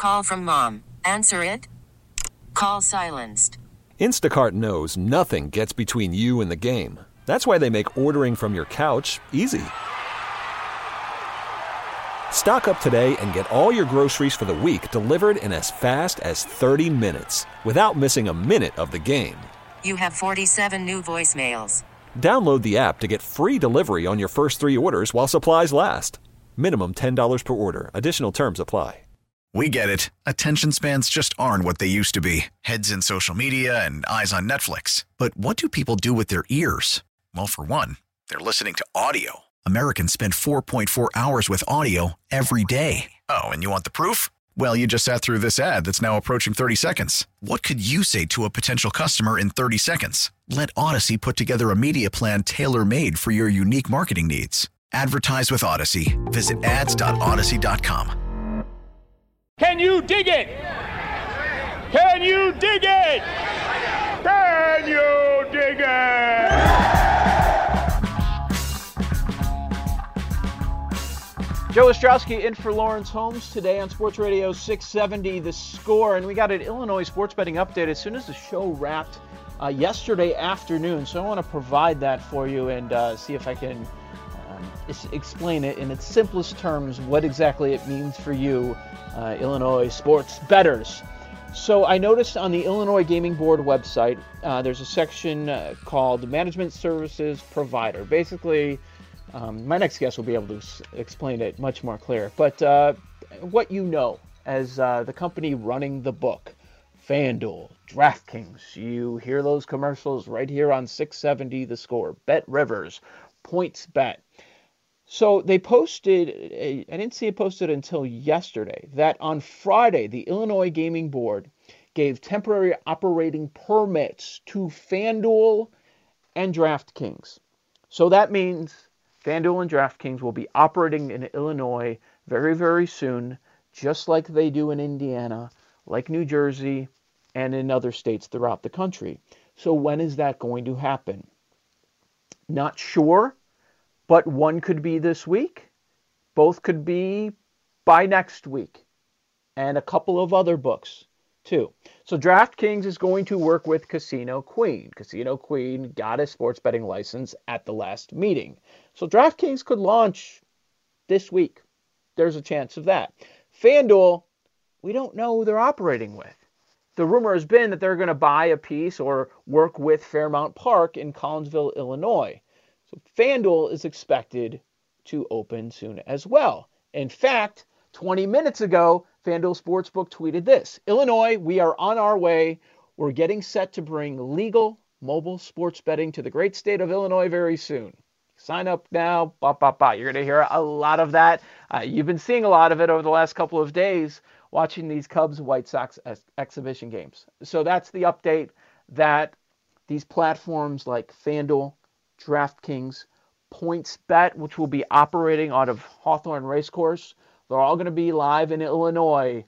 call from mom. Answer it. Call silenced. Instacart knows nothing gets between you and the game. That's why they make ordering from your couch easy. Stock up today and get all your groceries for the week delivered in as fast as 30 minutes without missing a minute of the game. You have 47 new voicemails. Download the app to get free delivery on your first 3 orders while supplies last. Minimum $10 per order. Additional terms apply. We get it. Attention spans just aren't what they used to be. Heads in social media and eyes on Netflix. But what do people do with their ears? Well, for one, they're listening to audio. Americans spend 4.4 hours with audio every day. Oh, and you want the proof? Well, you just sat through this ad that's now approaching 30 seconds. What could you say to a potential customer in 30 seconds? Let Odyssey put together a media plan tailor-made for your unique marketing needs. Advertise with Odyssey. Visit ads.odyssey.com. Can you dig it? Can you dig it? Can you dig it? Joe Ostrowski in for Lawrence Holmes today on Sports Radio 670 The Score, and we got an Illinois sports betting update as soon as the show wrapped yesterday afternoon. So I want to provide that for you and see if I can explain it in its simplest terms, what exactly it means for you, Illinois sports bettors. So I noticed on the Illinois Gaming Board website, there's a section called Management Services Provider. Basically, my next guest will be able to explain it much more clear. But what you know as the company running the book, FanDuel, DraftKings, you hear those commercials right here on 670 The Score, Bet Rivers, PointsBet. So they posted, I didn't see it posted until yesterday, that on Friday, the Illinois Gaming Board gave temporary operating permits to FanDuel and DraftKings. So that means FanDuel and DraftKings will be operating in Illinois very, very soon, just like they do in Indiana, like New Jersey, and in other states throughout the country. So when is that going to happen? Not sure. But one could be this week, both could be by next week, and a couple of other books too. So DraftKings is going to work with Casino Queen. Casino Queen got a sports betting license at the last meeting. So DraftKings could launch this week. There's a chance of that. FanDuel, we don't know who they're operating with. The rumor has been that they're going to buy a piece or work with Fairmount Park in Collinsville, Illinois. So FanDuel is expected to open soon as well. In fact, 20 minutes ago, FanDuel Sportsbook tweeted this: Illinois, we are on our way. We're getting set to bring legal mobile sports betting to the great state of Illinois very soon. Sign up now. You're going to hear a lot of that. You've been seeing a lot of it over the last couple of days watching these Cubs-White Sox exhibition games. So that's the update, that these platforms like FanDuel, DraftKings, PointsBet, which will be operating out of Hawthorne Racecourse, they're all going to be live in Illinois.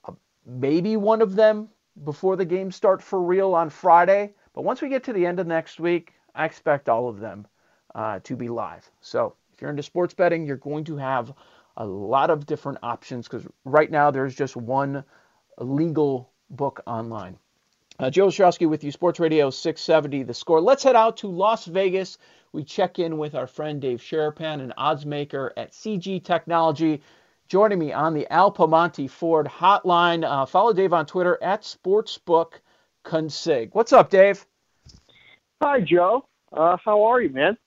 Maybe one of them before the games start for real on Friday. But once we get to the end of next week, I expect all of them to be live. So if you're into sports betting, you're going to have a lot of different options, because right now there's just one legal book online. Joe Ostrowski with you, Sports Radio 670 The Score. Let's head out to Las Vegas. We check in with our friend Dave Sharapan, an odds maker at CG Technology, joining me on the Al Piemonte Ford hotline. Follow Dave on Twitter at SportsbookConsig. What's up, Dave? Hi, Joe. How are you, man?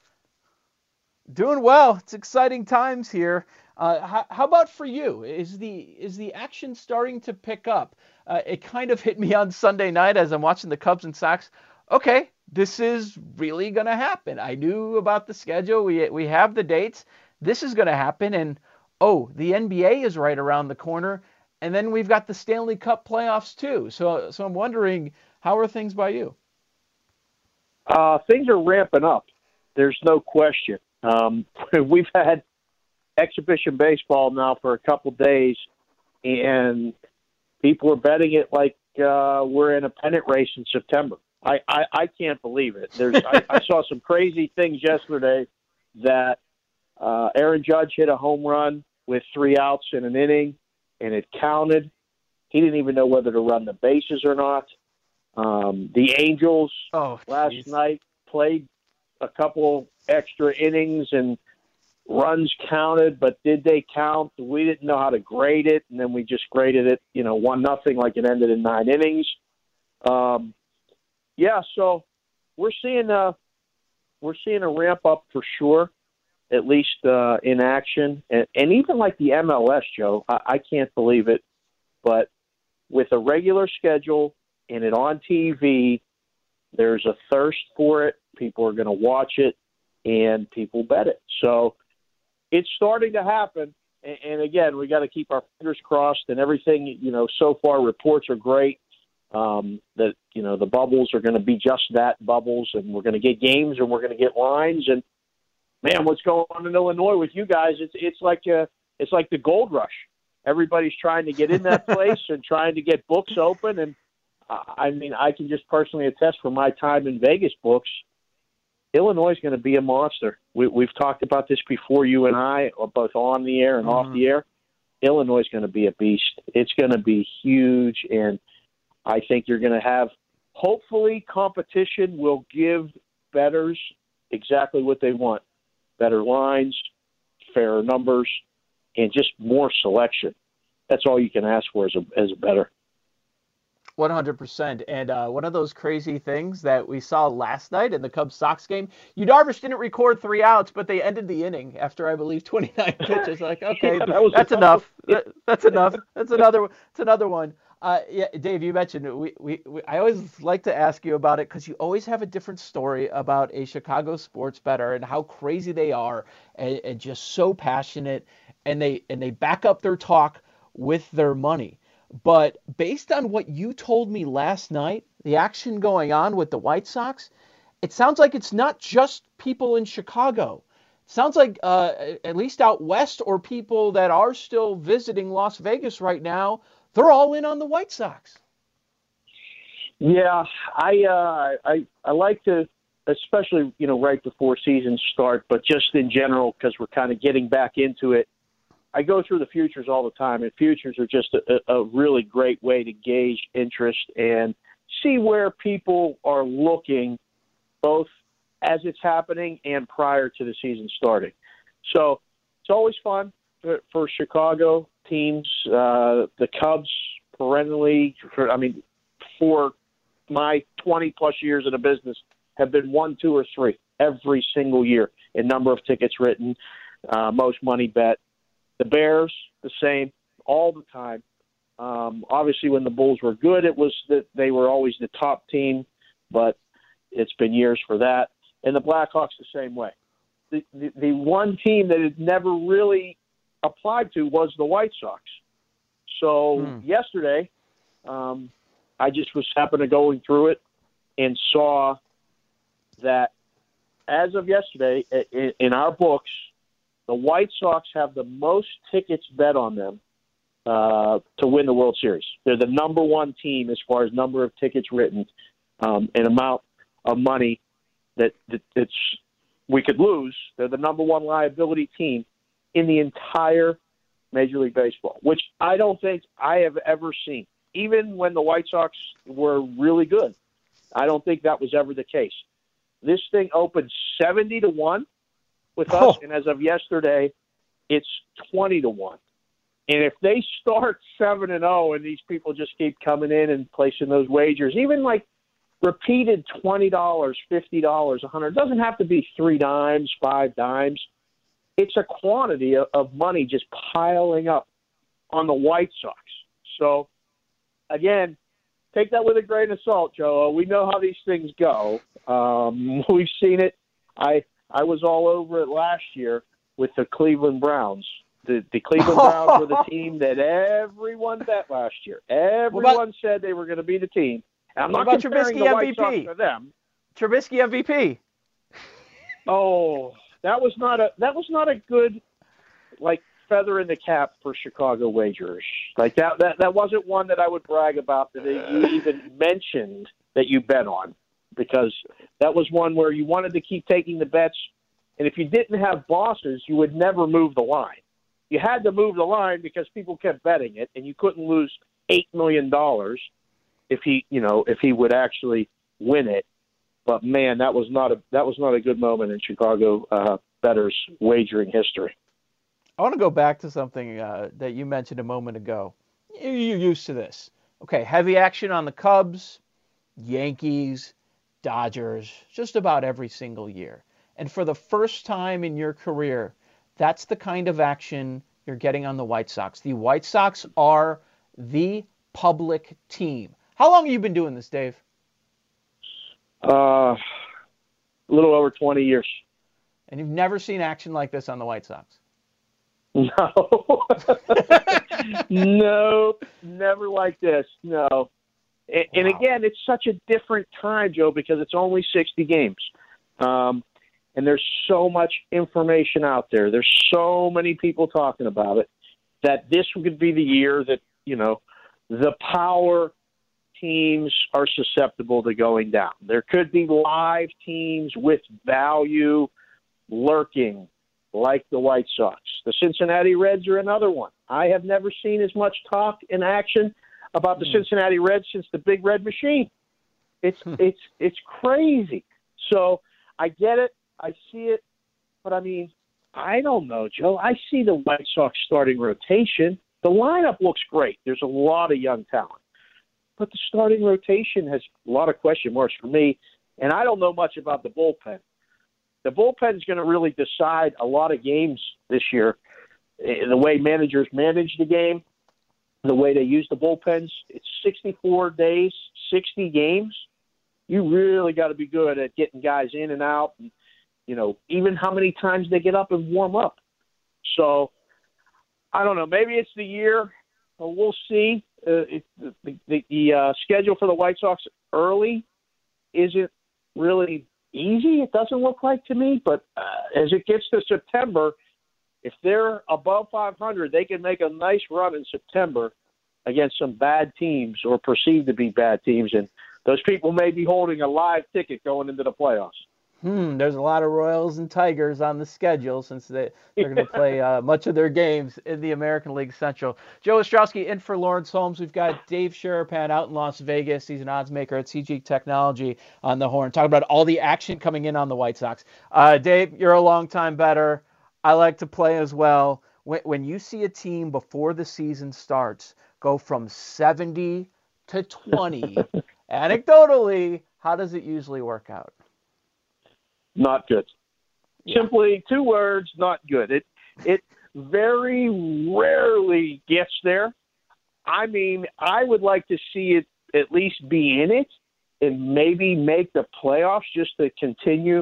Doing well. It's exciting times here. How about for you? Is the action starting to pick up? It kind of hit me on Sunday night as I'm watching the Cubs and Sox. Okay, this is really going to happen. I knew about the schedule. We have the dates. This is going to happen. And, the NBA is right around the corner. And then we've got the Stanley Cup playoffs too. So I'm wondering, how are things by you? Things are ramping up. There's no question. We've had exhibition baseball now for a couple days, and people are betting it like we're in a pennant race in September. I can't believe it. I saw some crazy things yesterday that Aaron Judge hit a home run with 3 outs in an inning. and it counted. He didn't even know whether to run the bases or not. The Angels last night played a couple extra innings and runs counted, but did they count? We didn't know how to grade it, and then we just graded it, 1-0, like it ended in 9 innings. So we're seeing a ramp up for sure, at least in action, and even like the MLS, Joe. I can't believe it, but with a regular schedule and it on TV, there's a thirst for it. People are going to watch it, and people bet it. So it's starting to happen. And again, we got to keep our fingers crossed, and everything, so far reports are great. That, the bubbles are going to be just that, bubbles, and we're going to get games and we're going to get lines. And man, what's going on in Illinois with you guys? It's like the gold rush. Everybody's trying to get in that place and trying to get books open. And I can just personally attest from my time in Vegas books, Illinois is going to be a monster. We've talked about this before, you and I, both on the air and off the air. Illinois is going to be a beast. It's going to be huge, and I think you're going to have, hopefully, competition will give bettors exactly what they want. Better lines, fairer numbers, and just more selection. That's all you can ask for as a bettor. 100%. And one of those crazy things that we saw last night in the Cubs-Sox game, Yu Darvish didn't record 3 outs, but they ended the inning after, I believe, 29 pitches. Like, okay, that's enough. That's enough. That's another one. Dave, you mentioned I always like to ask you about it because you always have a different story about a Chicago sports bettor and how crazy they are and just so passionate, and they back up their talk with their money. But based on what you told me last night, the action going on with the White Sox, it sounds like it's not just people in Chicago. It sounds like at least out west, or people that are still visiting Las Vegas right now, they're all in on the White Sox. Yeah, I like to, especially right before seasons start, but just in general, because we're kind of getting back into it. I go through the futures all the time, and futures are just a really great way to gauge interest and see where people are looking, both as it's happening and prior to the season starting. So it's always fun for Chicago teams. The Cubs perennially, for my 20-plus years in the business, have been 1, 2, or 3 every single year in number of tickets written, most money bet. The Bears, the same, all the time. Obviously, when the Bulls were good, it was that they were always the top team, but it's been years for that. And the Blackhawks the same way. The one team that it never really applied to was the White Sox. So yesterday, I just was happened to going through it and saw that as of yesterday, in our books, the White Sox have the most tickets bet on them to win the World Series. They're the number one team as far as number of tickets written and amount of money that we could lose. They're the number one liability team in the entire Major League Baseball, which I don't think I have ever seen. Even when the White Sox were really good, I don't think that was ever the case. This thing opened 70-1 with us, and as of yesterday, it's 20-1. And if they start 7-0 and these people just keep coming in and placing those wagers, even like repeated $20, $50, $100, it doesn't have to be 3 dimes, 5 dimes. It's a quantity of money just piling up on the White Sox. So, again, take that with a grain of salt, Joe. We know how these things go. We've seen it. I was all over it last year with the Cleveland Browns. The Cleveland Browns were the team that everyone bet last year. Everyone said they were going to be the team. And I'm not comparing the White Sox to them. Trubisky MVP. Oh, that was not a good feather in the cap for Chicago wagers. That wasn't one that I would brag about that you even mentioned that you bet on, because that was one where you wanted to keep taking the bets, and if you didn't have bosses, you would never move the line. you had to move the line because people kept betting it, and you couldn't lose $8 million if he would actually win it. But man, that was not a good moment in Chicago bettors wagering history. I want to go back to something that you mentioned a moment ago. You're used to this. Okay, heavy action on the Cubs, Yankees, Dodgers, just about every single year. And for the first time in your career, that's the kind of action you're getting on the White Sox. The White Sox are the public team. How long have you been doing this, Dave? A little over 20 years. And you've never seen action like this on the White Sox? No. Nope. Never like this. No. And again, it's such a different time, Joe, because it's only 60 games. And there's so much information out there. There's so many people talking about it that this could be the year that, the power teams are susceptible to going down. There could be live teams with value lurking, like the White Sox. The Cincinnati Reds are another one. I have never seen as much talk in action about the Cincinnati Reds since the Big Red Machine. It's crazy. So I get it. I see it. But, I don't know, Joe. I see the White Sox starting rotation. The lineup looks great. There's a lot of young talent. But the starting rotation has a lot of question marks for me, and I don't know much about the bullpen. The bullpen is going to really decide a lot of games this year. The way managers manage the game, the way they use the bullpens, it's 64 days, 60 games. You really got to be good at getting guys in and out, and, even how many times they get up and warm up. So, I don't know. Maybe it's the year. We'll see. The schedule for the White Sox early isn't really easy. It doesn't look like to me. But as it gets to September, if they're above 500, they can make a nice run in September against some bad teams or perceived to be bad teams. And those people may be holding a live ticket going into the playoffs. There's a lot of Royals and Tigers on the schedule since they're going to play much of their games in the American League Central. Joe Ostrowski in for Lawrence Holmes. We've got Dave Sharapan out in Las Vegas. He's an odds maker at CG Technology on the horn. Talk about all the action coming in on the White Sox. Dave, you're a longtime bettor. I like to play as well. When you see a team before the season starts go from 70 to 20, anecdotally, how does it usually work out? Not good. Yeah. Simply 2 words, not good. It very rarely gets there. I would like to see it at least be in it and maybe make the playoffs just to continue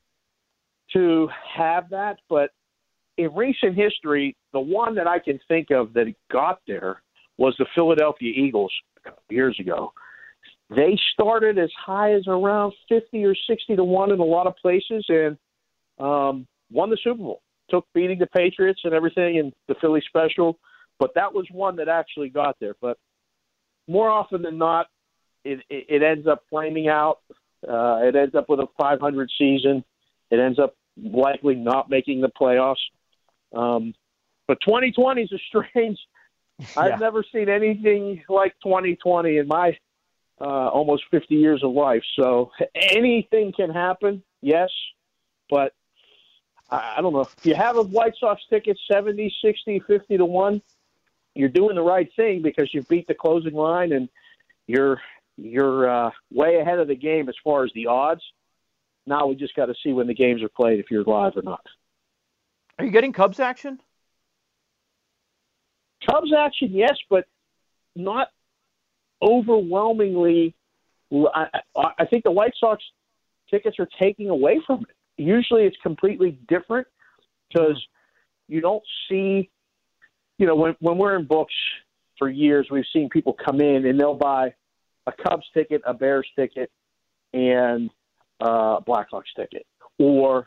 to have that. But in recent history, the one that I can think of that got there was the Philadelphia Eagles a couple years ago. They started as high as around 50 or 60 to 1 in a lot of places and won the Super Bowl. Took beating the Patriots and everything and the Philly special, but that was one that actually got there. But more often than not, it ends up flaming out. It ends up with a 500 season. It ends up likely not making the playoffs. But 2020 is a strange. Yeah. I've never seen anything like 2020 in my almost 50 years of life. So anything can happen, yes, but I don't know. If you have a White Sox ticket 70, 60, 50 to 1, you're doing the right thing because you beat the closing line and you're way ahead of the game as far as the odds. Now we just got to see when the games are played if you're live or not. Are you getting Cubs action? Cubs action, yes, but not overwhelmingly. I think the White Sox tickets are taking away from it. Usually it's completely different because you don't see, when we're in books for years, we've seen people come in and they'll buy a Cubs ticket, a Bears ticket, and a Blackhawks ticket. Or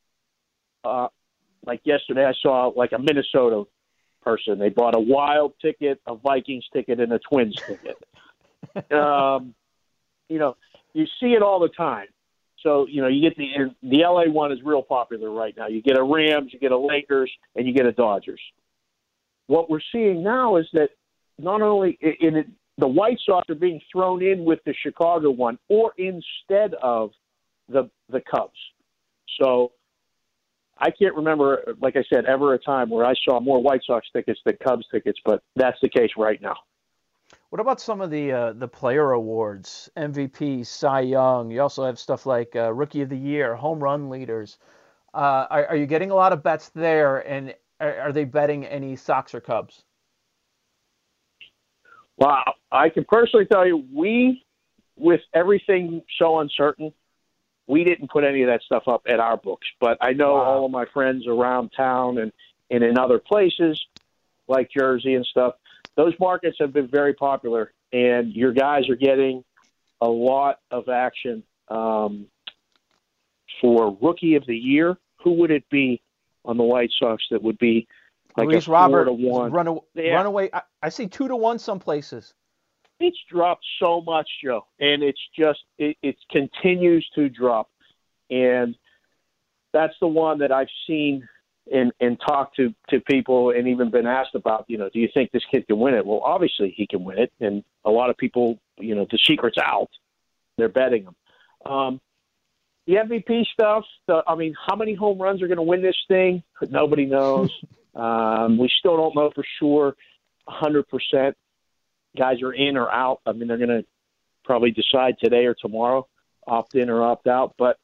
like yesterday I saw like a Minnesota person. They bought a Wild ticket, a Vikings ticket, and a Twins ticket. You see it all the time. So, you get the LA one is real popular right now. You get a Rams, you get a Lakers, and you get a Dodgers. what we're seeing now is that not only the White Sox are being thrown in with the Chicago one or instead of the Cubs. So I can't remember, like I said, ever a time where I saw more White Sox tickets than Cubs tickets, but that's the case right now. What about some of the player awards, MVP, Cy Young? You also have stuff like Rookie of the Year, home run leaders. Are you getting a lot of bets there, and are they betting any Sox or Cubs? Well, I can personally tell you, with everything so uncertain, we didn't put any of that stuff up at our books. But I know all of my friends around town and in other places like Jersey and stuff, those markets have been very popular, and your guys are getting a lot of action for Rookie of the Year. Who would it be on the White Sox that would be like Luis a Robert 4-1? Runaway. I see 2-1 some places. It's dropped so much, Joe, and it's just it continues to drop, and that's the one that I've seen and talked to people and even been asked about. Do you think this kid can win it? Well, obviously he can win it, and a lot of people, the secret's out. They're betting him. The MVP stuff. How many home runs are going to win this thing? Nobody knows. We still don't know for sure, 100%. Guys are in or out. They're going to probably decide today or tomorrow, opt in or opt out. But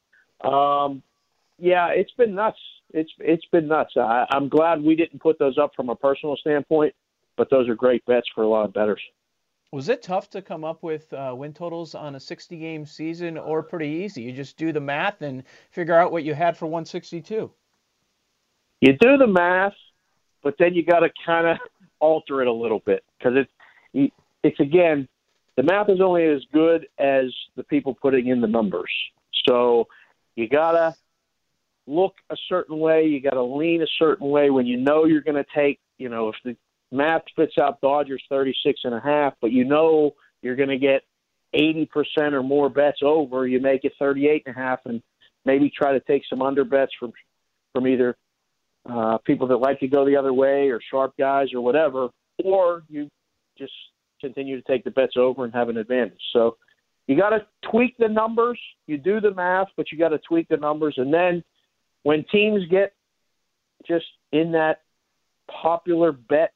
it's been nuts. It's been nuts. I'm glad we didn't put those up from a personal standpoint, but those are great bets for a lot of bettors. Was it tough to come up with win totals on a 60-game season, or pretty easy? You just do the math and figure out what you had for 162. You do the math, but then you got to kind of alter it a little bit because it's again, the math is only as good as the people putting in the numbers. So you got to look a certain way. You got to lean a certain way when you're going to take, if the math spits out Dodgers 36.5, but you're going to get 80% or more bets over, you make it 38.5 and maybe try to take some under bets from either people that like to go the other way or sharp guys or whatever, or you just continue to take the bets over and have an advantage. So you got to tweak the numbers. You do the math, but you got to tweak the numbers. And then when teams get just in that popular bet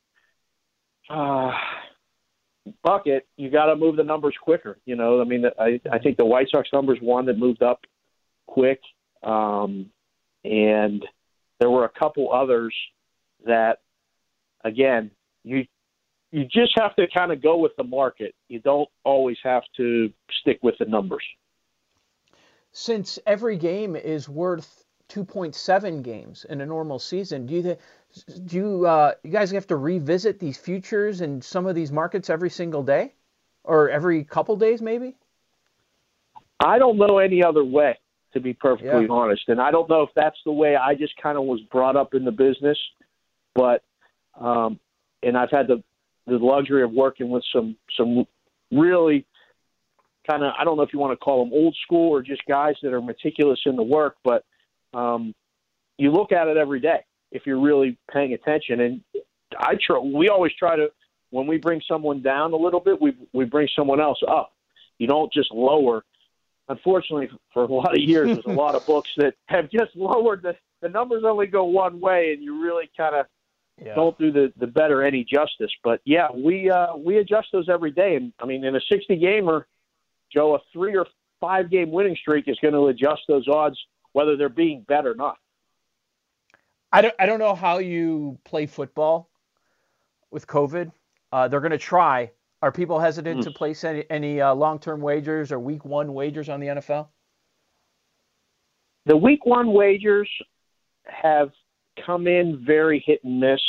bucket, you got to move the numbers quicker. I think the White Sox numbers one that moved up quick, and there were a couple others that, again, you just have to kind of go with the market. You don't always have to stick with the numbers. Since every game is worth 2.7 games in a normal season, do you guys have to revisit these futures and some of these markets every single day, or every couple days maybe? I don't know any other way, to be perfectly honest, and I don't know if that's the way I just kind of was brought up in the business, but and I've had the luxury of working with some really kind of, I don't know if you want to call them old school or just guys that are meticulous in the work, but you look at it every day if you're really paying attention. And we always try to, when we bring someone down a little bit, we bring someone else up. You don't just lower. Unfortunately, for a lot of years, there's a lot of books that have just lowered the numbers only go one way, and you really kind of don't do the better any justice. But we adjust those every day. And in a 60-gamer, Joe, a 3 or 5 game winning streak is going to adjust those odds, whether they're being bet or not. I don't know how you play football with COVID. They're going to try. Are people hesitant to place any long-term wagers or week one wagers on the NFL? The week one wagers have come in very hit and miss.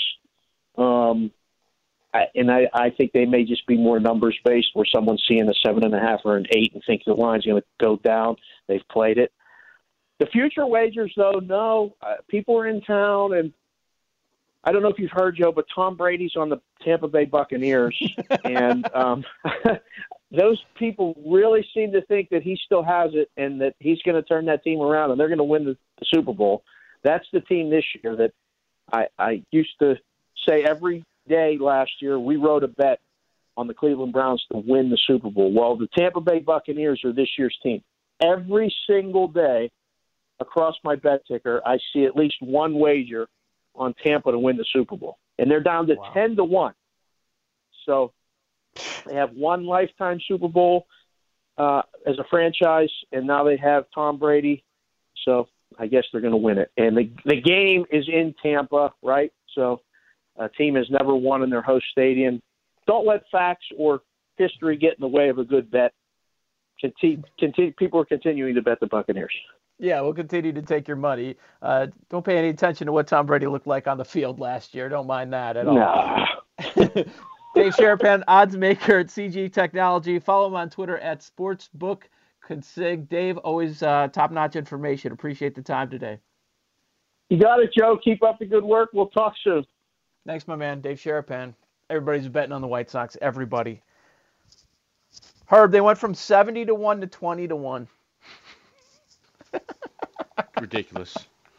I think they may just be more numbers based, where someone's seeing a 7.5 or an 8 and thinks the line's going to go down. They've played it. The future wagers, though, no. People are in town, and I don't know if you've heard, Joe, but Tom Brady's on the Tampa Bay Buccaneers, and those people really seem to think that he still has it and that he's going to turn that team around and they're going to win the Super Bowl. That's the team this year that I used to say every day last year, we wrote a bet on the Cleveland Browns to win the Super Bowl. Well, the Tampa Bay Buccaneers are this year's team. Every single day across my bet ticker, I see at least one wager on Tampa to win the Super Bowl. And they're down to 10-1. So they have one lifetime Super Bowl as a franchise, and now they have Tom Brady. So I guess they're going to win it. And the game is in Tampa, right? So a team has never won in their host stadium. Don't let facts or history get in the way of a good bet. People are continuing to bet the Buccaneers. Yeah, we'll continue to take your money. Don't pay any attention to what Tom Brady looked like on the field last year. Don't mind that at all. Nah. Dave Sharapan, odds maker at CG Technology. Follow him on Twitter at sportsbookconsig. Dave, always top-notch information. Appreciate the time today. You got it, Joe. Keep up the good work. We'll talk soon. Thanks, my man. Dave Sharapan. Everybody's betting on the White Sox. Everybody. Herb, they went from 70-1 to 20-1. Ridiculous.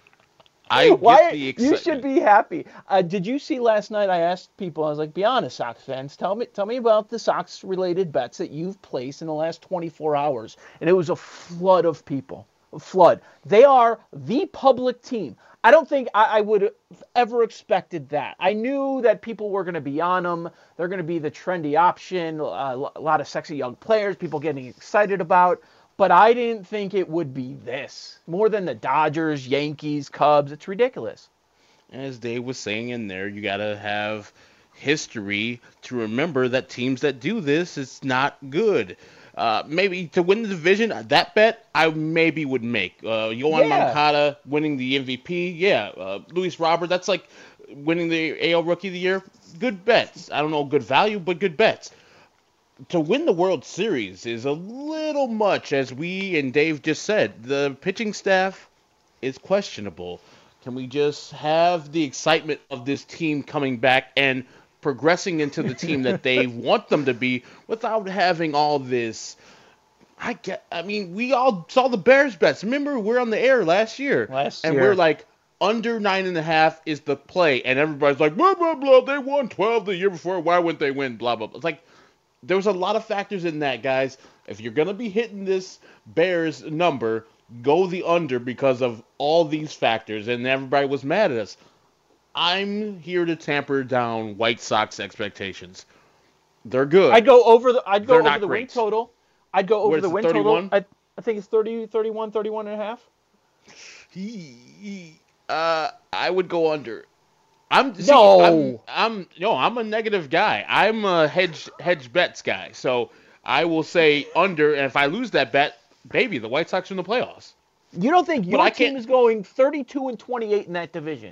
You should be happy. Did you see last night? I asked people. I was like, "Be honest, Sox fans. Tell me about the Sox-related bets that you've placed in the last 24 hours." And it was a flood of people. A flood. They are the public team. I don't think I would have ever expected that. I knew that people were going to be on them. They're going to be the trendy option. A lot of sexy young players. People getting excited about. But I didn't think it would be this. More than the Dodgers, Yankees, Cubs. It's ridiculous. As Dave was saying in there, you got to have history to remember that teams that do this, it's not good. Maybe to win the division, that bet I maybe would make. Yohan Moncada winning the MVP, Luis Robert, that's like winning the AL Rookie of the Year. Good bets. I don't know good value, but good bets. To win the World Series is a little much, as we and Dave just said. The pitching staff is questionable. Can we just have the excitement of this team coming back and progressing into the team that they want them to be without having all this? We all saw the Bears bets. Remember, we were on the air last year. And we're like, under 9.5 is the play. And everybody's like, blah, blah, blah. They won 12 the year before. Why wouldn't they win? Blah, blah, blah. It's like, there was a lot of factors in that, guys. If you're going to be hitting this Bears number, go the under because of all these factors. And everybody was mad at us. I'm here to tamper down White Sox expectations. They're good. I'd go over the win total. I'd go over the win 31? total. I think it's 30, 31, 31 and a half. I would go under. I'm a negative guy. I'm a hedge bets guy. So I will say under, and if I lose that bet, baby, the White Sox are in the playoffs. You don't think your team is going 32-28 in that division?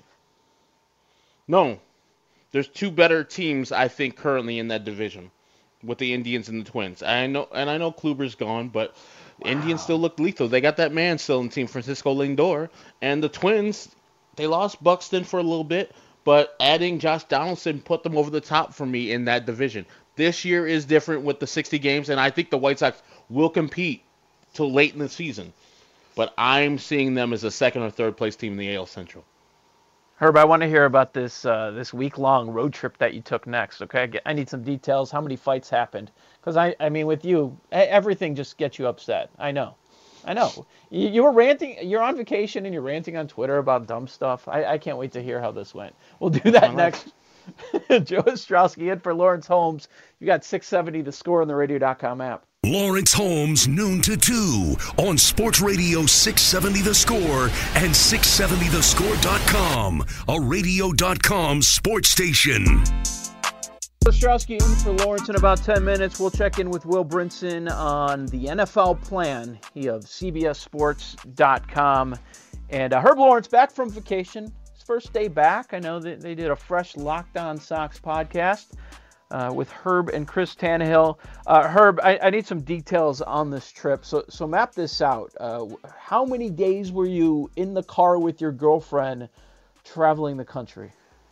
No. There's two better teams, I think, currently in that division with the Indians and the Twins. I know Kluber's gone, but the Indians still look lethal. They got that man still in the team, Francisco Lindor. And the Twins, they lost Buxton for a little bit, but adding Josh Donaldson put them over the top for me in that division. This year is different with the 60 games, and I think the White Sox will compete till late in the season. But I'm seeing them as a second or third place team in the AL Central. Herb, I want to hear about this week-long road trip that you took next, okay? I need some details. How many fights happened? Because, I mean, with you, everything just gets you upset. I know. You were ranting. You're on vacation and you're ranting on Twitter about dumb stuff. I can't wait to hear how this went. We'll do that next. Joe Ostrowski in for Lawrence Holmes. You got 670 The Score on the radio.com app. Lawrence Holmes, noon to 2 on Sports Radio 670 The Score and 670thescore.com, a radio.com sports station. Ostrowski in for Lawrence in about 10 minutes. We'll check in with Will Brinson on the NFL plan. He of CBSSports.com. And Herb Lawrence back from vacation. His first day back. I know that they did a fresh Locked On Sox podcast with Herb and Chris Tannehill. Herb, I need some details on this trip. So map this out. How many days were you in the car with your girlfriend traveling the country?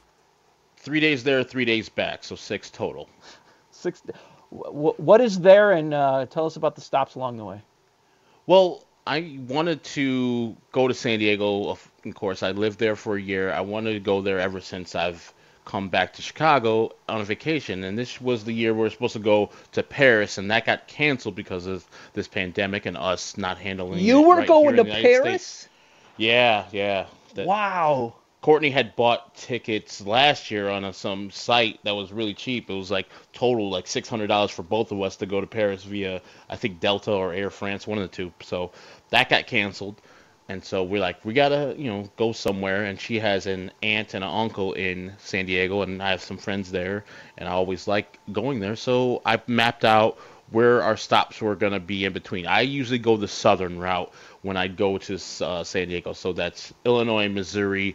3 days there, 3 days back, so 6 total. 6. What is there, and tell us about the stops along the way. Well, I wanted to go to San Diego. Of course, I lived there for a year. I wanted to go there ever since I've come back to Chicago on a vacation. And this was the year we were supposed to go to Paris, and that got canceled because of this pandemic and us not handling it. You were right going here to in the United Paris? States. Yeah. Wow. Courtney had bought tickets last year on some site that was really cheap. It was like total like $600 for both of us to go to Paris via, I think, Delta or Air France, one of the two. So that got canceled. And so we're like, we got to, go somewhere. And she has an aunt and an uncle in San Diego, and I have some friends there. And I always like going there. So I mapped out where our stops were going to be in between. I usually go the southern route when I go to San Diego. So that's Illinois, Missouri,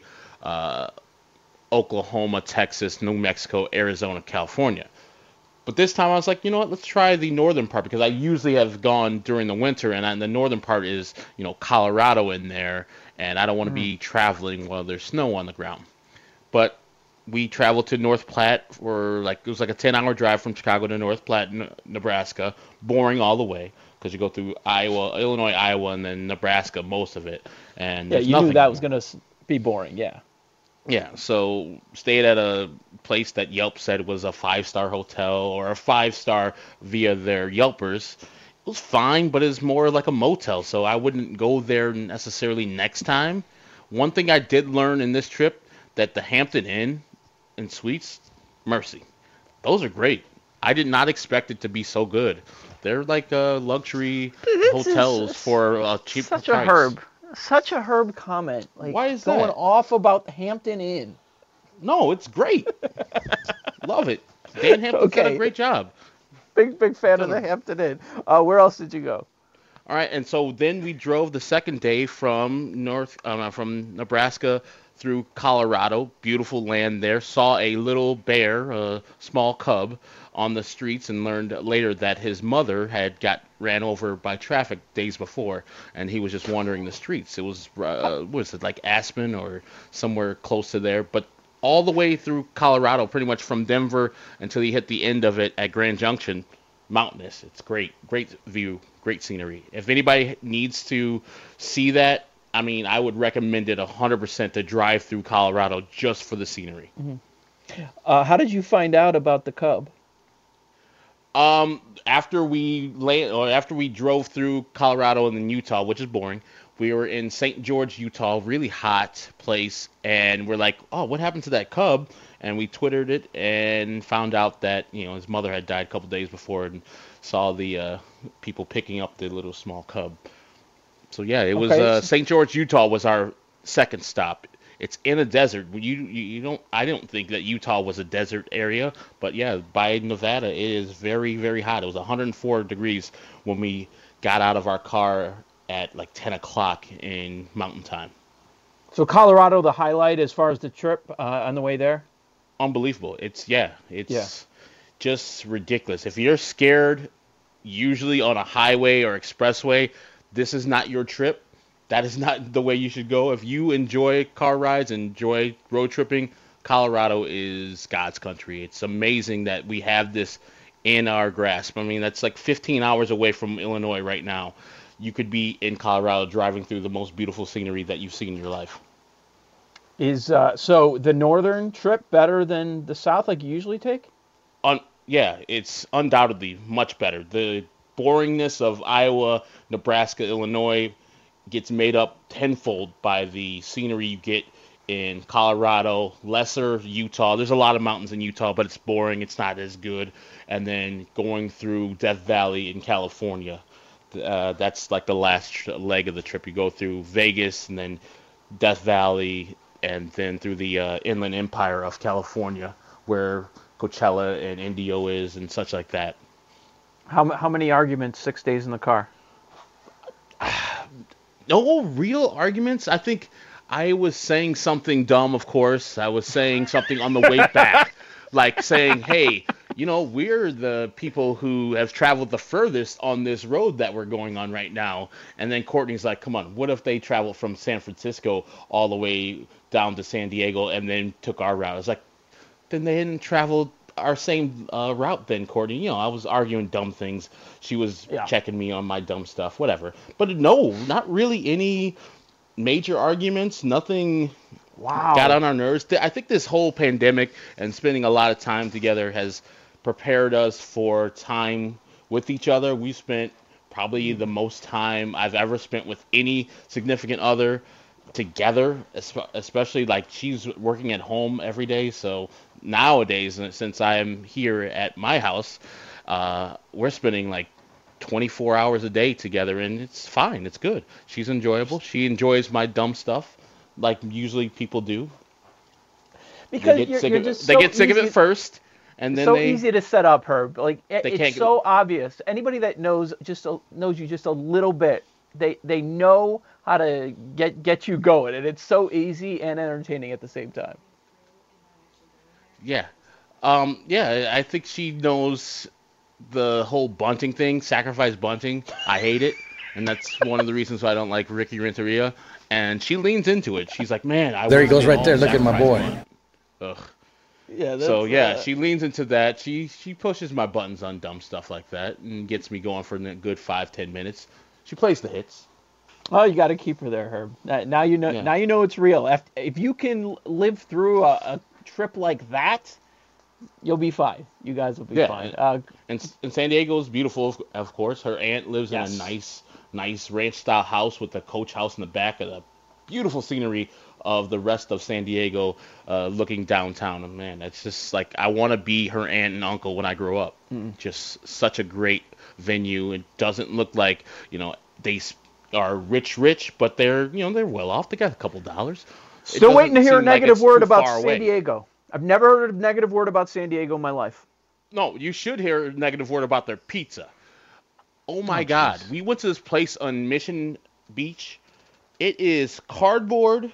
Oklahoma, Texas, New Mexico, Arizona, California. But this time I was like, you know what, let's try the northern part, because I usually have gone during the winter, and the northern part is, Colorado in there, and I don't want to be traveling while there's snow on the ground. But we traveled to North Platte for it was like a 10-hour drive from Chicago to North Platte, Nebraska, boring all the way, because you go through Illinois, Iowa, and then Nebraska, most of it. And yeah, you knew that was going to be boring, yeah. Yeah, so stayed at a place that Yelp said was a 5-star hotel or a 5-star via their Yelpers. It was fine, but it's more like a motel, so I wouldn't go there necessarily next time. One thing I did learn in this trip, that the Hampton Inn and Suites, mercy. Those are great. I did not expect it to be so good. They're like luxury hotels for a cheap price. Such a Herb comment. Like, why is going that? off about Hampton Inn? No, it's great. Love it. Dan Hampton did a great job. Big fan of the Hampton Inn. Where else did you go? All right, and so then we drove the second day from Nebraska through Colorado. Beautiful land there. Saw a little bear, a small cub, on the streets, and learned later that his mother had got ran over by traffic days before, and he was just wandering the streets. It was, like Aspen or somewhere close to there, but all the way through Colorado, pretty much from Denver until he hit the end of it at Grand Junction, mountainous. It's great view, great scenery. If anybody needs to see that, I would recommend it 100% to drive through Colorado just for the scenery. Mm-hmm. How did you find out about the cub? After we drove through Colorado and then Utah, which is boring, we were in St. George, Utah, really hot place, and we're like, oh, what happened to that cub? And we Twittered it and found out that, his mother had died a couple days before, and saw the people picking up the little small cub. So yeah, it was St. George, Utah was our second stop. It's in a desert. I don't think that Utah was a desert area, but yeah, by Nevada, it is very, very hot. It was 104 degrees when we got out of our car at like 10 o'clock in Mountain Time. So Colorado, the highlight as far as the trip on the way there? Unbelievable. It's just ridiculous. If you're scared, usually on a highway or expressway, this is not your trip. That is not the way you should go. If you enjoy car rides, enjoy road tripping, Colorado is God's country. It's amazing that we have this in our grasp. That's like 15 hours away from Illinois right now. You could be in Colorado driving through the most beautiful scenery that you've seen in your life. Is so the northern trip better than the south like you usually take? Yeah, it's undoubtedly much better. The boringness of Iowa, Nebraska, Illinois gets made up tenfold by the scenery you get in Colorado, lesser Utah. There's a lot of mountains in Utah, but it's boring. It's not as good. And then going through Death Valley in California, that's like the last leg of the trip. You go through Vegas and then Death Valley and then through the Inland Empire of California, where Coachella and Indio is and such like that. How many arguments 6 days in the car? No real arguments. I think I was saying something dumb, of course. I was saying something on the way back, like saying, hey, we're the people who have traveled the furthest on this road that we're going on right now. And then Courtney's like, come on, what if they traveled from San Francisco all the way down to San Diego and then took our route? I was like, then they hadn't traveled our same route then, Courtney. I was arguing dumb things. She was checking me on my dumb stuff, whatever. But no, not really any major arguments, nothing Wow. got on our nerves. I think this whole pandemic and spending a lot of time together has prepared us for time with each other. We spent probably the most time I've ever spent with any significant other together, especially like she's working at home every day. So nowadays, since I'm here at my house, we're spending like 24 hours a day together, and it's fine. It's good. She's enjoyable. She enjoys my dumb stuff, like usually people do. Because they get you're sick of it first, and then so they easy to set up, Herb. Like it's can't so obvious. Anybody that knows you just a little bit, they know how to get you going, and it's so easy and entertaining at the same time. Yeah. I think she knows the whole bunting thing, sacrifice bunting. I hate it, and that's one of the reasons why I don't like Ricky Renteria. And she leans into it. She's like, man, there he goes right there. Look at my boy. Ugh. Yeah. She leans into that. She pushes my buttons on dumb stuff like that and gets me going for a good 5-10 minutes. She plays the hits. Oh, you got to keep her there, Herb. Now you know. Yeah. Now you know it's real. If you can live through a trip like that, you'll be fine. You guys will be fine. And San Diego is beautiful, of course. Her aunt lives in a nice ranch-style house with a coach house in the back of the beautiful scenery of the rest of San Diego, looking downtown. And man, it's just like I want to be her aunt and uncle when I grow up. Just such a great venue. It doesn't look like they are rich, but they're well off. They got a couple dollars. Still waiting to hear a negative word about San Diego. I've never heard a negative word about San Diego in my life. No, you should hear a negative word about their pizza. Oh my God. We went to this place on Mission Beach. It is cardboard,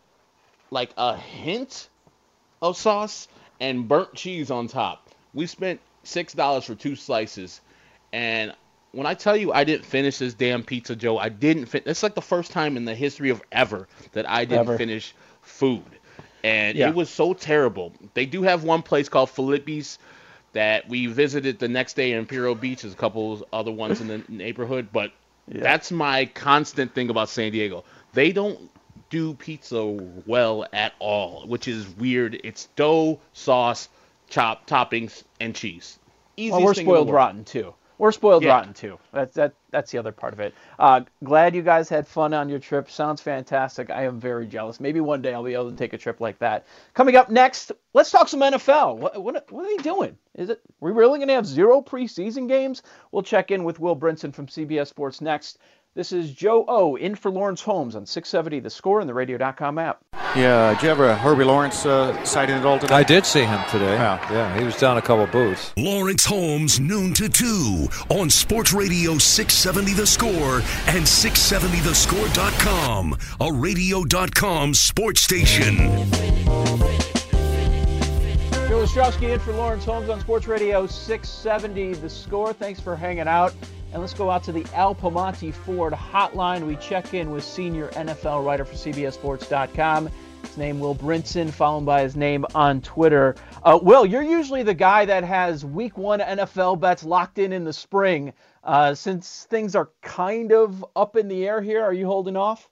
like a hint of sauce, and burnt cheese on top. We spent $6 for 2 slices. And when I tell you I didn't finish this damn pizza, Joe, I didn't finish. It's like the first time in the history of ever that I didn't finish food. And it was so terrible. They do have one place called Filippi's that we visited the next day in Imperial Beach. There's a couple other ones in the neighborhood. But that's my constant thing about San Diego. They don't do pizza well at all, which is weird. It's dough, sauce, toppings, and cheese. Well, we're spoiled rotten, too. We're spoiled rotten, too. That's the other part of it. Glad you guys had fun on your trip. Sounds fantastic. I am very jealous. Maybe one day I'll be able to take a trip like that. Coming up next, let's talk some NFL. What are they doing? We really going to have 0 preseason games? We'll check in with Will Brinson from CBS Sports next. This is Joe O in for Lawrence Holmes on 670 The Score and the radio.com app. Yeah, did you have a Herbie Lawrence sighting at all today? I did see him today. Yeah, he was down a couple booths. Lawrence Holmes, noon to 2 on Sports Radio 670 The Score and 670thescore.com, a radio.com sports station. Joe Ostrowski in for Lawrence Holmes on Sports Radio 670 The Score. Thanks for hanging out. And let's go out to the Al Piemonte Ford hotline. We check in with senior NFL writer for CBSSports.com. His name Will Brinson, followed by his name on Twitter. Will, you're usually the guy that has Week 1 NFL bets locked in the spring. Since things are kind of up in the air here, are you holding off?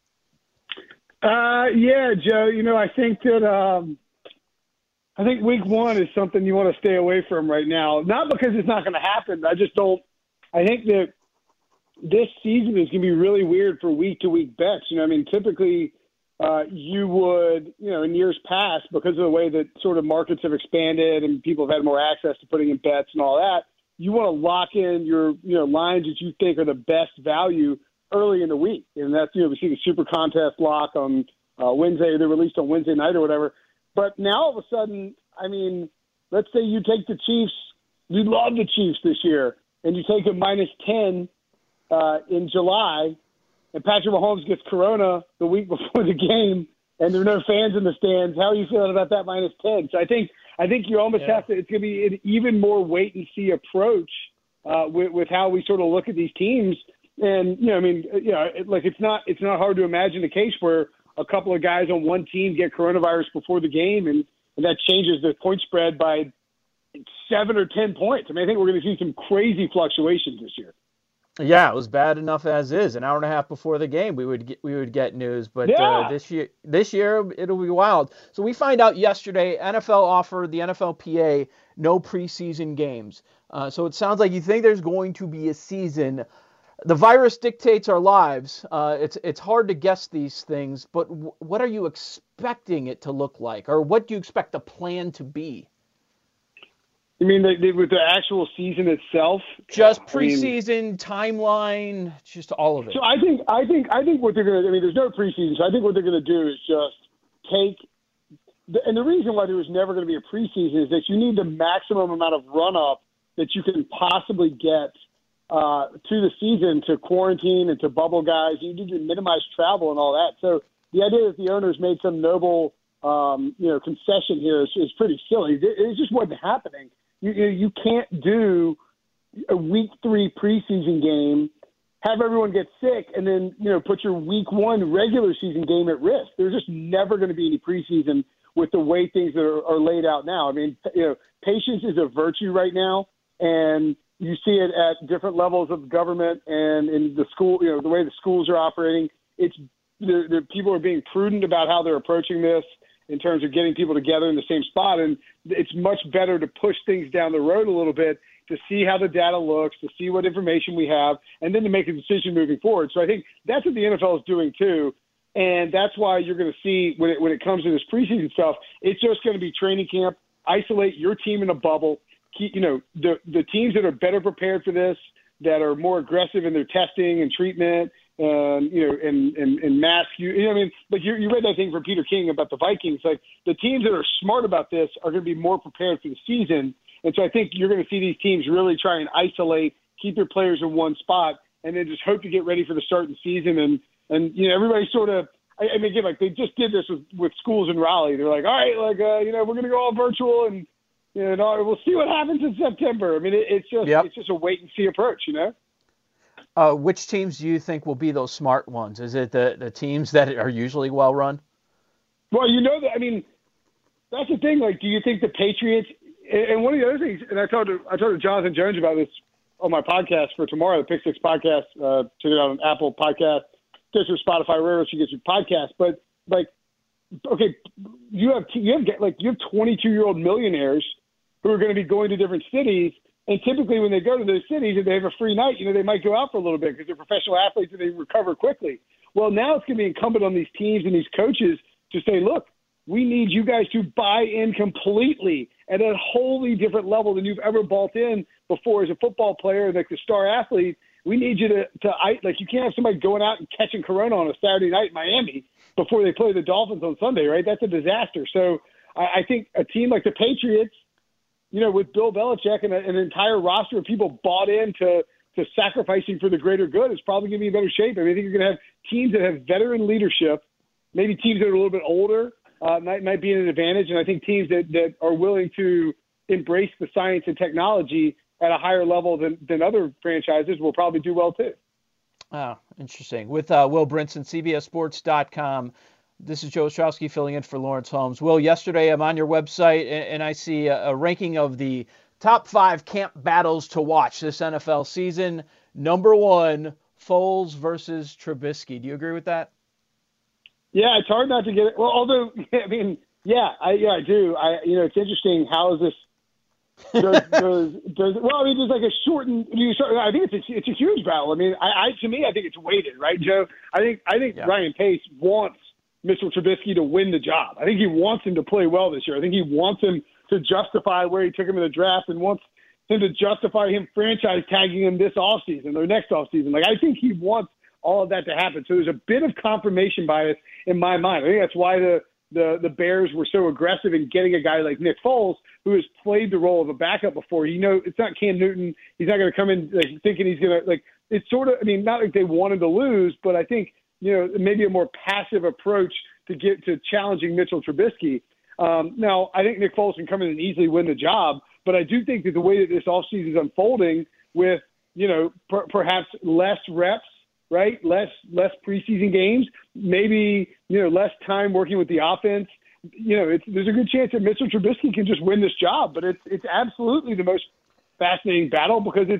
Yeah, Joe. I think that I think Week 1 is something you want to stay away from right now. Not because it's not going to happen. I think that this season is going to be really weird for week-to-week bets. Typically you would, in years past, because of the way that sort of markets have expanded and people have had more access to putting in bets and all that, you want to lock in your, lines that you think are the best value early in the week. And that's, we see the Super Contest lock on Wednesday. They're released on Wednesday night or whatever. But now all of a sudden, let's say you take the Chiefs. You love the Chiefs this year. And you take a -10 in July, and Patrick Mahomes gets corona the week before the game, and there are no fans in the stands. How are you feeling about that -10? So I think you almost have to. It's going to be an even more wait and see approach with how we sort of look at these teams. And it's not hard to imagine a case where a couple of guys on one team get coronavirus before the game, and that changes the point spread by 7 or 10 points. I think we're going to see some crazy fluctuations this year. Yeah, it was bad enough as is. An hour and a half before the game, we would get news. But this year it'll be wild. So we find out yesterday, NFL offered the NFLPA no preseason games. So it sounds like you think there's going to be a season. The virus dictates our lives. It's hard to guess these things. But what are you expecting it to look like, or what do you expect the plan to be? You mean with the actual season itself? Just preseason, timeline, just all of it. So I think what they're going to. I mean, there's no preseason. So I think what they're going to do is just take. And the reason why there was never going to be a preseason is that you need the maximum amount of run up that you can possibly get to the season to quarantine and to bubble guys. You need to minimize travel and all that. So the idea that the owners made some noble, concession here is pretty silly. It just wasn't happening. You can't do a week 3 preseason game, have everyone get sick, and then put your week 1 regular season game at risk. There's just never going to be any preseason with the way things are laid out now. I mean, patience is a virtue right now, and you see it at different levels of government and in the school. The way the schools are operating. It's the people are being prudent about how they're approaching this, in terms of getting people together in the same spot. And it's much better to push things down the road a little bit to see how the data looks, to see what information we have, and then to make a decision moving forward. So I think that's what the NFL is doing too. And that's why you're going to see when it comes to this preseason stuff, it's just going to be training camp, isolate your team in a bubble. The teams that are better prepared for this, that are more aggressive in their testing and treatment, and mask. Like you read that thing from Peter King about the Vikings. Like the teams that are smart about this are going to be more prepared for the season. And so I think you're going to see these teams really try and isolate, keep their players in one spot, and then just hope to get ready for the start of the season. And everybody sort of, again, like they just did this with schools in Raleigh. They're like, all right, we're going to go all virtual and, we'll see what happens in September. I mean, it's just a wait and see approach, Which teams do you think will be those smart ones? Is it the teams that are usually well run? Well, that's the thing. Like, do you think the Patriots? And one of the other things, and I talked to Jonathan Jones about this on my podcast for tomorrow, the Pick Six podcast. Check it out on Apple Podcast, Stitcher, Spotify, wherever you get your podcast. But okay, you have 22-year-old millionaires who are going to be going to different cities. And typically when they go to those cities and they have a free night, they might go out for a little bit because they're professional athletes and they recover quickly. Well, now it's going to be incumbent on these teams and these coaches to say, look, we need you guys to buy in completely at a wholly different level than you've ever bought in before as a football player, like the star athlete. We need you to you can't have somebody going out and catching corona on a Saturday night in Miami before they play the Dolphins on Sunday, right? That's a disaster. So I think a team like the Patriots, with Bill Belichick and an entire roster of people bought into sacrificing for the greater good, is probably going to be in better shape. I think you're going to have teams that have veteran leadership, maybe teams that are a little bit older might be an advantage, and I think teams that are willing to embrace the science and technology at a higher level than other franchises will probably do well too. Oh, interesting. With Will Brinson, CBSSports.com. This is Joe Ostrowski filling in for Lawrence Holmes. Will, yesterday I'm on your website and I see a ranking of the top 5 camp battles to watch this NFL season. Number 1, Foles versus Trubisky. Do you agree with that? Yeah, it's hard not to get it. Well, although, I do. It's interesting. How is this? There's like a shortened. I think it's a huge battle. I mean, to me, I think it's weighted, right, Joe? I think Ryan Pace wants Mitchell Trubisky to win the job. I think he wants him to play well this year. I think he wants him to justify where he took him in the draft and wants him to justify him franchise tagging him this offseason or next offseason. Like, I think he wants all of that to happen. So there's a bit of confirmation bias in my mind. I think that's why the Bears were so aggressive in getting a guy like Nick Foles, who has played the role of a backup before. It's not Cam Newton. He's not going to come in thinking he's going to it's sort of, not like they wanted to lose, but I think, maybe a more passive approach to get to challenging Mitchell Trubisky. Now, I think Nick Foles can come in and easily win the job, but I do think that the way that this offseason is unfolding with, perhaps less reps, right? Less preseason games, maybe, less time working with the offense. There's a good chance that Mitchell Trubisky can just win this job, but it's absolutely the most fascinating battle because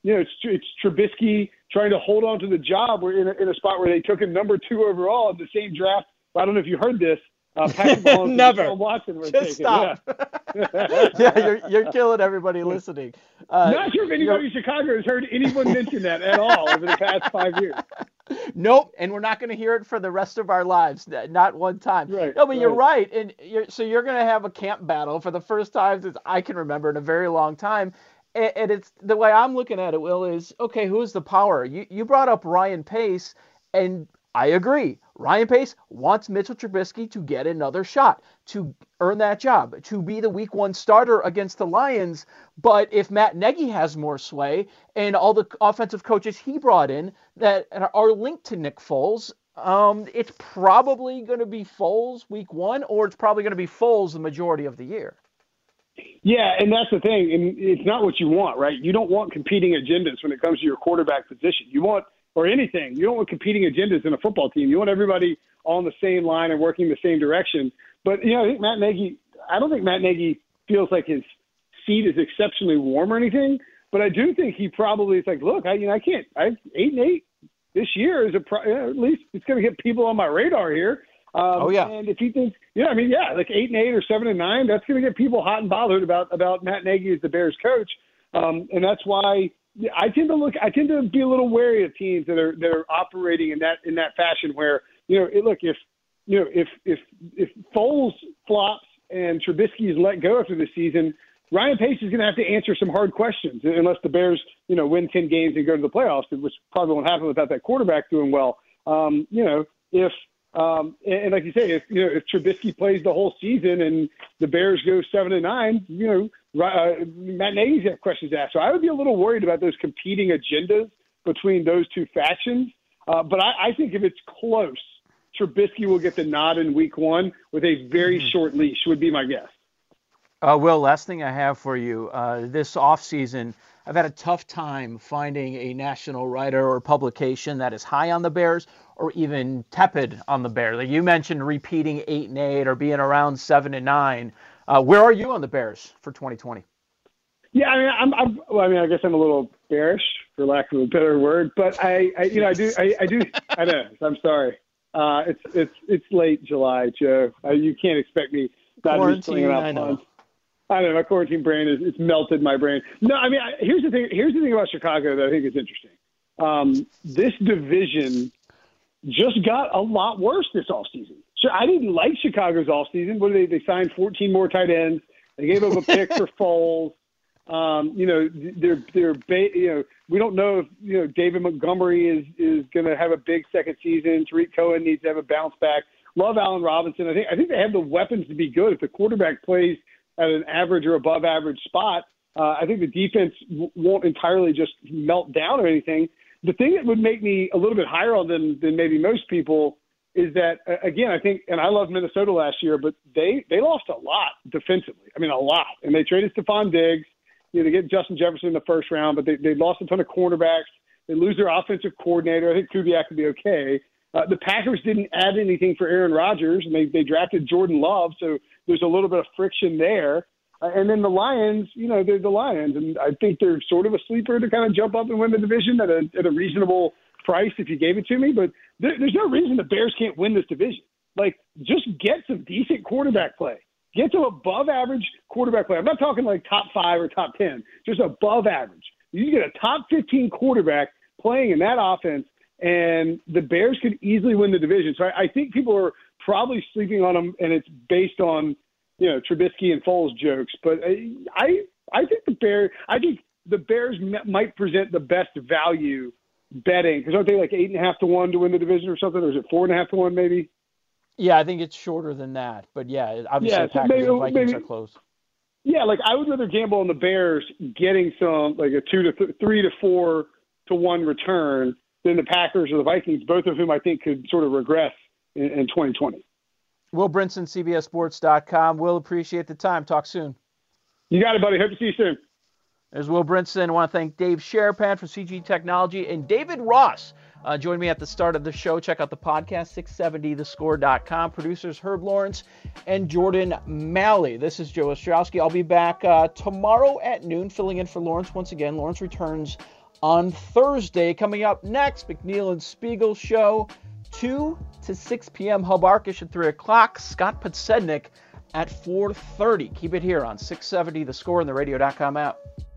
it's Trubisky trying to hold on to the job. We're in a spot where they took him number 2 overall in the same draft. I don't know if you heard this. Patrick Mahomes Never. and Deshaun Watson were Just taken. stop. Yeah, you're killing everybody listening. Not sure if anybody in Chicago has heard anyone mention that at all over the past 5 years. Nope, and we're not going to hear it for the rest of our lives, not one time. Right, no, but you're right, and you're going to have a camp battle for the first time since I can remember in a very long time. And it's the way I'm looking at it, Will, is, okay, who's the power? You brought up Ryan Pace, and I agree. Ryan Pace wants Mitchell Trubisky to get another shot, to earn that job, to be the week 1 starter against the Lions. But if Matt Nagy has more sway and all the offensive coaches he brought in that are linked to Nick Foles, it's probably going to be Foles week 1, or it's probably going to be Foles the majority of the year. Yeah, and that's the thing. And it's not what you want, right? You don't want competing agendas when it comes to your quarterback position. You want, or anything, you don't want competing agendas in a football team. You want everybody on the same line and working the same direction. But, I don't think Matt Nagy feels like his seat is exceptionally warm or anything. But I do think he probably is like, look, I can't. 8-8 this year is at least it's going to get people on my radar here. And if he thinks, like 8-8 or 7-9, that's going to get people hot and bothered about Matt Nagy as the Bears coach. And that's why I tend to be a little wary of teams that are operating in that fashion where, if Foles flops and Trubisky is let go after the season, Ryan Pace is going to have to answer some hard questions unless the Bears, win 10 games and go to the playoffs, which probably won't happen without that quarterback doing well. And like you say, if Trubisky plays the whole season and the Bears go 7-9, Matt Nagy's have questions asked. So I would be a little worried about those competing agendas between those two factions. But I think if it's close, Trubisky will get the nod in week 1 with a very short leash, would be my guess. Will, last thing I have for you, this offseason, I've had a tough time finding a national writer or publication that is high on the Bears or even tepid on the Bears. Like you mentioned repeating 8-8 or being around 7-9. Where are you on the Bears for 2020? Yeah, I guess I'm a little bearish, for lack of a better word, but I do. I know. I'm sorry. It's late July, Joe. You can't expect me not to be slinging out puns. I know my quarantine brain it's melted my brain. No, here's the thing. Here's the thing about Chicago that I think is interesting. This division just got a lot worse this offseason. So I didn't like Chicago's offseason. What did they signed 14 more tight ends. They gave up a pick for Foles. We don't know if David Montgomery is going to have a big second season. Tariq Cohen needs to have a bounce back. Love Allen Robinson. I think they have the weapons to be good if the quarterback plays at an average or above average spot. I think the defense won't entirely just melt down or anything. The thing that would make me a little bit higher on them than maybe most people is that, again, I think, and I love Minnesota last year, but they lost a lot defensively. A lot. And they traded Stephon Diggs. They get Justin Jefferson in the first round, but they lost a ton of cornerbacks. They lose their offensive coordinator. I think Kubiak could be okay. The Packers didn't add anything for Aaron Rodgers, and they drafted Jordan Love, so there's a little bit of friction there. And then the Lions, they're the Lions, and I think they're sort of a sleeper to kind of jump up and win the division at a reasonable price if you gave it to me. But there's no reason the Bears can't win this division. Just get some decent quarterback play. Get some above average quarterback play. I'm not talking like top 5 or top 10, just above average. You get a top 15 quarterback playing in that offense, and the Bears could easily win the division. So I think people are probably sleeping on them, and it's based on Trubisky and Foles jokes. But I think the Bears might present the best value betting, because aren't they like 8.5 to 1 to win the division or something? Or is it 4.5 to 1 maybe? Yeah, I think it's shorter than that. But yeah, obviously the Packers and Vikings are close. Yeah, I would rather gamble on the Bears getting some like a 3 to 4 to 1 return than the Packers or the Vikings, both of whom I think could sort of regress in 2020. Will Brinson, CBSSports.com. Will, appreciate the time. Talk soon. You got it, buddy. Hope to see you soon. There's Will Brinson. I want to thank Dave Sherapan from CG Technology and David Ross. Joined me at the start of the show. Check out the podcast, 670thescore.com. Producers Herb Lawrence and Jordan Malley. This is Joe Ostrowski. I'll be back tomorrow at noon, filling in for Lawrence once again. Lawrence returns on Thursday. Coming up next, McNeil and Spiegel show, 2 to 6 p.m. Hub Arkish at 3 o'clock. Scott Podsednik at 4:30. Keep it here on 670 The Score and the radio.com app.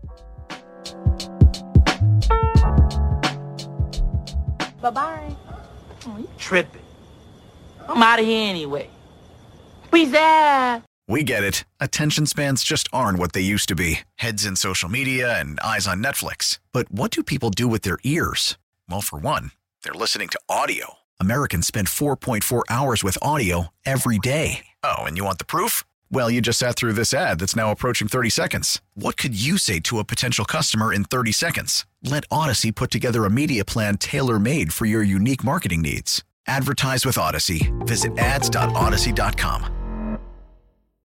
Bye-bye. Oh, you tripping. I'm out of here anyway. Peace out. We get it. Attention spans just aren't what they used to be. Heads in social media and eyes on Netflix. But what do people do with their ears? Well, for one, they're listening to audio. Americans spend 4.4 hours with audio every day. Oh, and you want the proof? Well, you just sat through this ad that's now approaching 30 seconds. What could you say to a potential customer in 30 seconds? Let Odyssey put together a media plan tailor-made for your unique marketing needs. Advertise with Odyssey. Visit ads.odyssey.com.